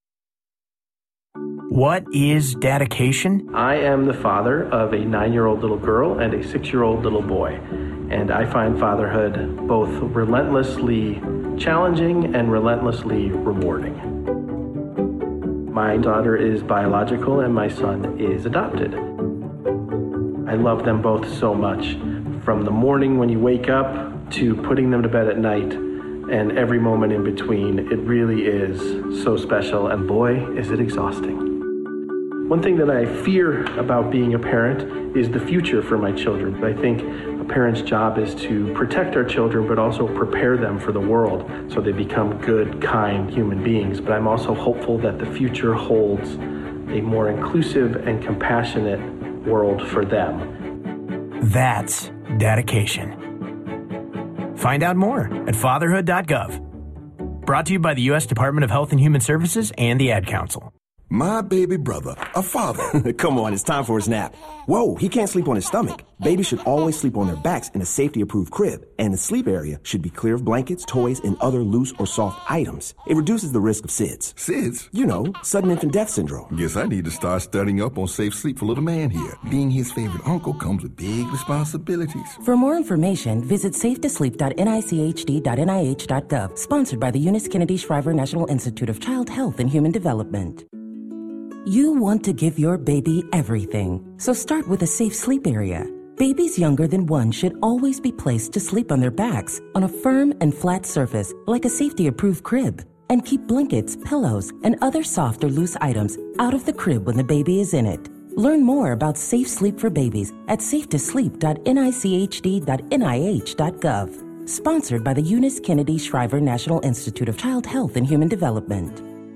What is dedication? I am the father of a nine-year-old little girl and a six-year-old little boy, and I find fatherhood both relentlessly challenging and relentlessly rewarding. My daughter is biological and my son is adopted. I love them both so much, from the morning when you wake up to putting them to bed at night and every moment in between. It really is so special, and boy, is it exhausting. One thing that I fear about being a parent is the future for my children. I think a parent's job is to protect our children, but also prepare them for the world so they become good, kind human beings. But I'm also hopeful that the future holds a more inclusive and compassionate world for them. That's dedication. Find out more at fatherhood dot gov. Brought to you by the U S Department of Health and Human Services and the Ad Council. My baby brother, a father. Come on, it's time for his nap. Whoa, he can't sleep on his stomach. Babies should always sleep on their backs in a safety-approved crib, and the sleep area should be clear of blankets, toys, and other loose or soft items. It reduces the risk of S I D S. S I D S? You know, sudden infant death syndrome. Guess I need to start studying up on safe sleep for little man here. Being his favorite uncle comes with big responsibilities. For more information, visit safe to sleep dot n i c h d dot n i h dot gov. Sponsored by the Eunice Kennedy Shriver National Institute of Child Health and Human Development. You want to give your baby everything, so start with a safe sleep area. Babies younger than one should always be placed to sleep on their backs on a firm and flat surface like a safety-approved crib, and keep blankets, pillows, and other soft or loose items out of the crib when the baby is in it. Learn more about safe sleep for babies at safe to sleep dot n i c h d dot n i h dot gov. Sponsored by the Eunice Kennedy Shriver National Institute of Child Health and Human Development.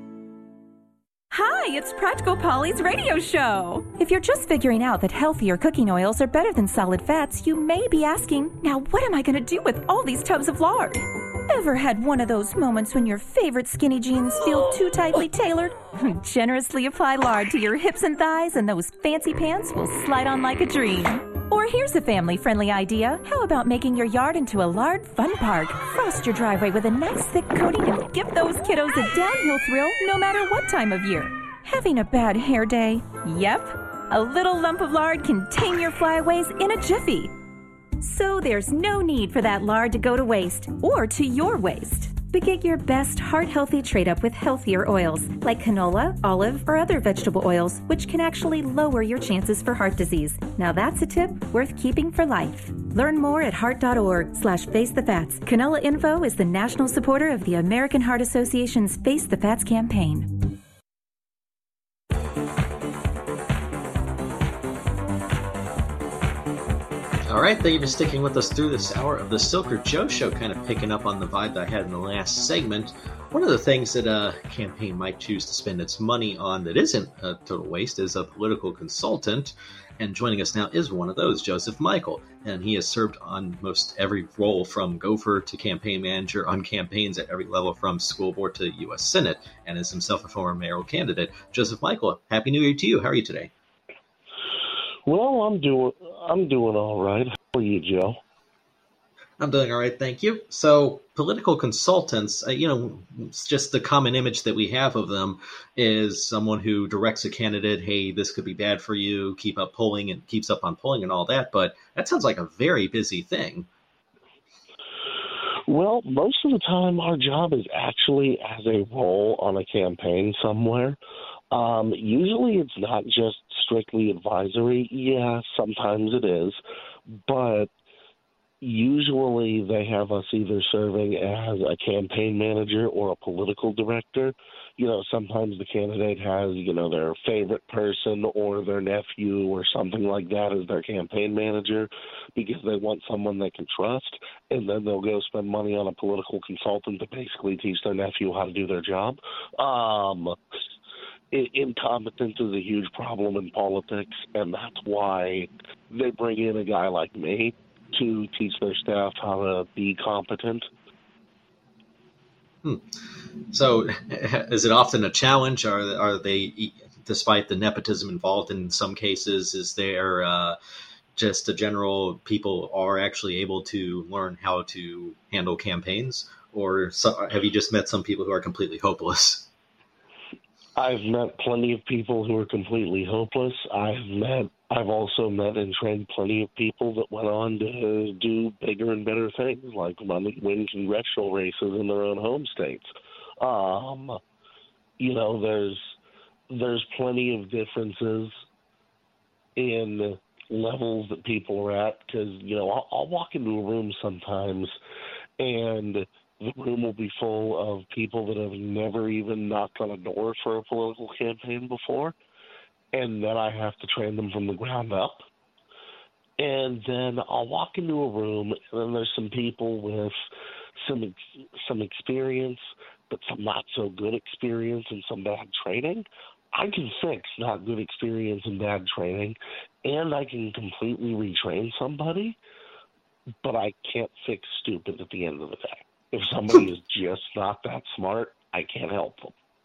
Hi, it's Practical Polly's radio show. If you're just figuring out that healthier cooking oils are better than solid fats, you may be asking, now what am I going to do with all these tubs of lard? Ever had one of those moments when your favorite skinny jeans feel too tightly tailored? Generously apply lard to your hips and thighs and those fancy pants will slide on like a dream. Or here's a family-friendly idea. How about making your yard into a lard fun park? Frost your driveway with a nice thick coating and give those kiddos a downhill thrill no matter what time of year. Having a bad hair day? Yep. A little lump of lard can tame your flyaways in a jiffy. So there's no need for that lard to go to waste or to your waste. but get your best heart-healthy trade-up with healthier oils, like canola, olive, or other vegetable oils, which can actually lower your chances for heart disease. Now that's a tip worth keeping for life. Learn more at heart.org slash face the fats. Canola Info is the national supporter of the American Heart Association's Face the Fats campaign. All right, thank you for sticking with us through this hour of the Silker Joe Show, kind of picking up on the vibe that I had in the last segment. One of the things that a campaign might choose to spend its money on that isn't a total waste is a political consultant. And joining us now is one of those, Joseph Michael. And he has served on most every role from gopher to campaign manager on campaigns at every level from school board to U S Senate, and is himself a former mayoral candidate. Joseph Michael, Happy New Year to you. How are you today? Well, I'm doing I'm doing all right. How are you, Joe? I'm doing all right, thank you. So, political consultants, uh, you know, it's just the common image that we have of them is someone who directs a candidate, hey, this could be bad for you, keep up polling, and keeps up on polling and all that. But that sounds like a very busy thing. Well, most of the time our job is actually as a role on a campaign somewhere. Um, usually it's not just strictly advisory. Yeah, sometimes it is. But usually they have us either serving as a campaign manager or a political director. You know, sometimes the candidate has, you know, their favorite person or their nephew or something like that as their campaign manager because they want someone they can trust. And then they'll go spend money on a political consultant to basically teach their nephew how to do their job. Um Incompetence is a huge problem in politics, and that's why they bring in a guy like me to teach their staff how to be competent. Hmm. So is it often a challenge? Are, are they, despite the nepotism involved in some cases, is there uh, just a general people are actually able to learn how to handle campaigns? Or so, have you just met some people who are completely hopeless? I've met plenty of people who are completely hopeless. I've met, I've also met and trained plenty of people that went on to do bigger and better things, like run, win congressional races in their own home states. Um, you know, there's there's plenty of differences in levels that people are at because, you know, I'll, I'll walk into a room sometimes and the room will be full of people that have never even knocked on a door for a political campaign before, and then I have to train them from the ground up. And then I'll walk into a room, and then there's some people with some some experience, but some not so good experience and some bad training. I can fix not good experience and bad training, and I can completely retrain somebody, but I can't fix stupid at the end of the day. If somebody is just not that smart, I can't help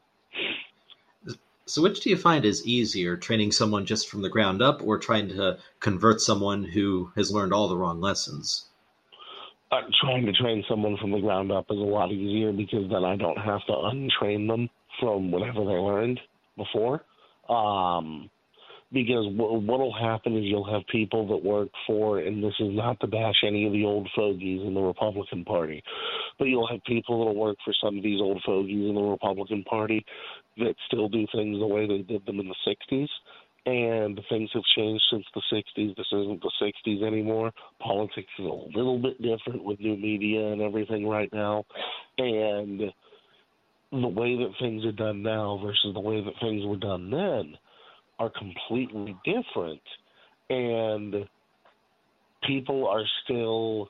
them. So which do you find is easier, training someone just from the ground up or trying to convert someone who has learned all the wrong lessons? Uh, trying to train someone from the ground up is a lot easier because then I don't have to untrain them from whatever they learned before. Um, because w- what will happen is you'll have people that work for, and this is not to bash any of the old fogies in the Republican Party, but you'll have people that will work for some of these old fogies in the Republican Party that still do things the way they did them in the sixties. And things have changed since the sixties. This isn't the sixties anymore. Politics is a little bit different with new media and everything right now. And the way that things are done now versus the way that things were done then are completely different. And people are still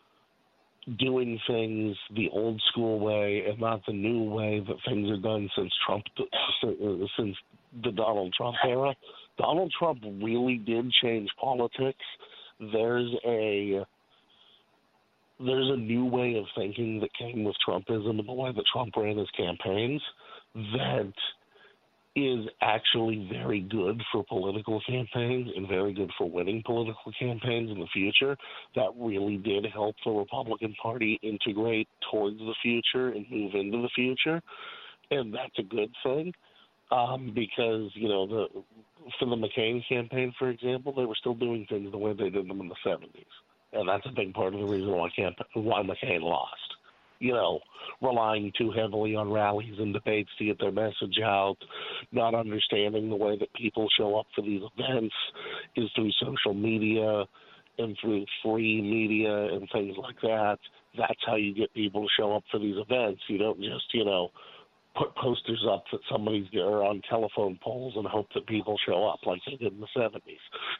doing things the old school way and not the new way that things are done since Trump, since the Donald Trump era. Donald Trump really did change politics. There's a there's a new way of thinking that came with Trumpism and the way that Trump ran his campaigns that is actually very good for political campaigns and very good for winning political campaigns in the future. That really did help the Republican Party integrate towards the future and move into the future. And that's a good thing um, because, you know, the for the McCain campaign, for example, they were still doing things the way they did them in the seventies. And that's a big part of the reason why, camp- why McCain lost. you know, relying too heavily on rallies and debates to get their message out, not understanding the way that people show up for these events is through social media and through free media and things like that. That's how you get people to show up for these events. You don't just, you know, put posters up that somebody's or on telephone poles and hope that people show up like they did in the seventies.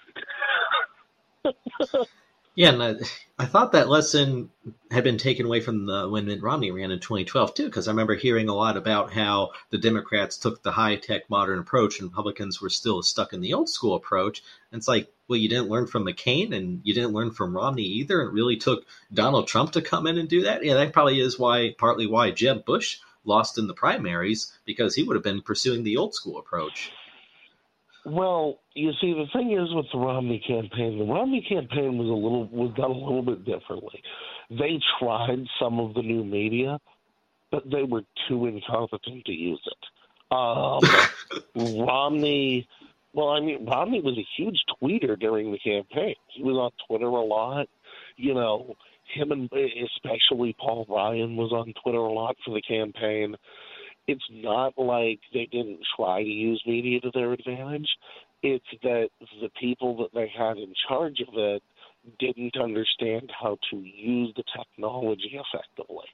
Yeah, and I, I thought that lesson had been taken away from the, when Mitt Romney ran in twenty twelve, too, because I remember hearing a lot about how the Democrats took the high-tech modern approach and Republicans were still stuck in the old-school approach. And it's like, well, you didn't learn from McCain and you didn't learn from Romney either. It really took Donald Trump to come in and do that. Yeah, that probably is why, partly why Jeb Bush lost in the primaries, because he would have been pursuing the old-school approach. Well, you see, the thing is with the Romney campaign, the Romney campaign was a little was done a little bit differently. They tried some of the new media, but they were too incompetent to use it. Um, Romney, well, I mean, Romney was a huge tweeter during the campaign. He was on Twitter a lot. You know, him and especially Paul Ryan was on Twitter a lot for the campaign. It's not like they didn't try to use media to their advantage. It's that the people that they had in charge of it didn't understand how to use the technology effectively.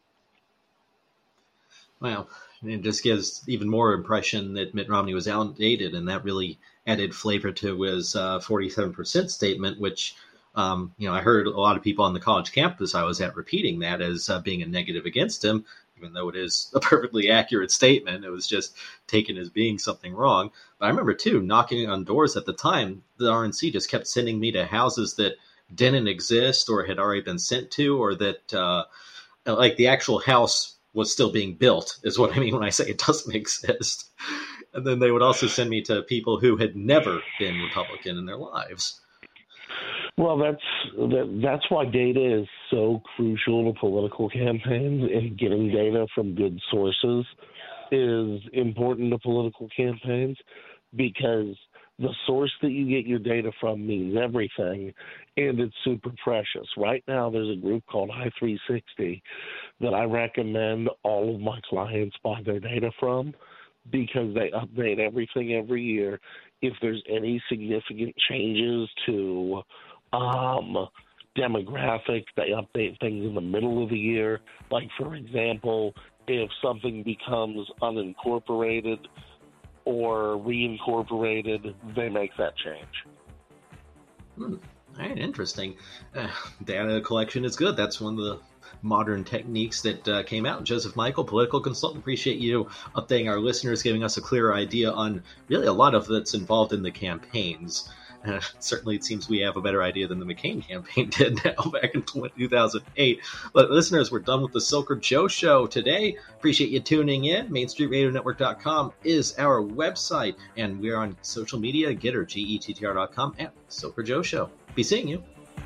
Well, it just gives even more impression that Mitt Romney was outdated, and that really added flavor to his uh, forty-seven percent statement, which, um, you know, I heard a lot of people on the college campus I was at repeating that as uh, being a negative against him. Even though it is a perfectly accurate statement, it was just taken as being something wrong. But I remember, too, knocking on doors at the time, the R N C just kept sending me to houses that didn't exist or had already been sent to, or that, uh, like, the actual house was still being built, is what I mean when I say it doesn't exist. And then they would also send me to people who had never been Republican in their lives. Well, that's that, that's why data is so crucial to political campaigns, and getting data from good sources is important to political campaigns, because the source that you get your data from means everything, and it's super precious. Right now, there's a group called I three sixty that I recommend all of my clients buy their data from, because they update everything every year. If there's any significant changes to Um, demographic, they update things in the middle of the year. Like, for example, if something becomes unincorporated or reincorporated, they make that change. Hmm. All right, interesting. Uh, data collection is good. That's one of the modern techniques that uh, came out. Joseph Michael, political consultant, appreciate you updating our listeners, giving us a clearer idea on really a lot of that's involved in the campaigns. Uh, certainly, it seems we have a better idea than the McCain campaign did now back in two thousand eight. But listeners, we're done with the Silker Joe Show today. Appreciate you tuning in. Main Street Radio Network dot com is our website, and we're on social media, Getter, G E T T R dot com, at Silker Joe Show. Be seeing you.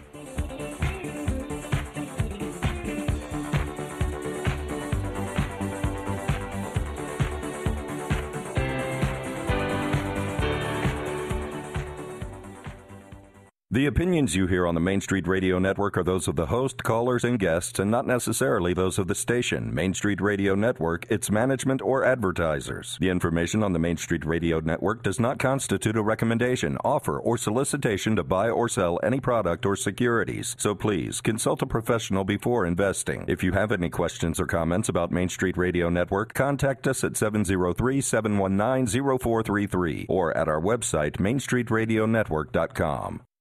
The opinions you hear on the Main Street Radio Network are those of the host, callers, and guests, and not necessarily those of the station, Main Street Radio Network, its management, or advertisers. The information on the Main Street Radio Network does not constitute a recommendation, offer, or solicitation to buy or sell any product or securities. So please, consult a professional before investing. If you have any questions or comments about Main Street Radio Network, contact us at seven oh three, seven one nine, oh four three three or at our website, main street radio network dot com.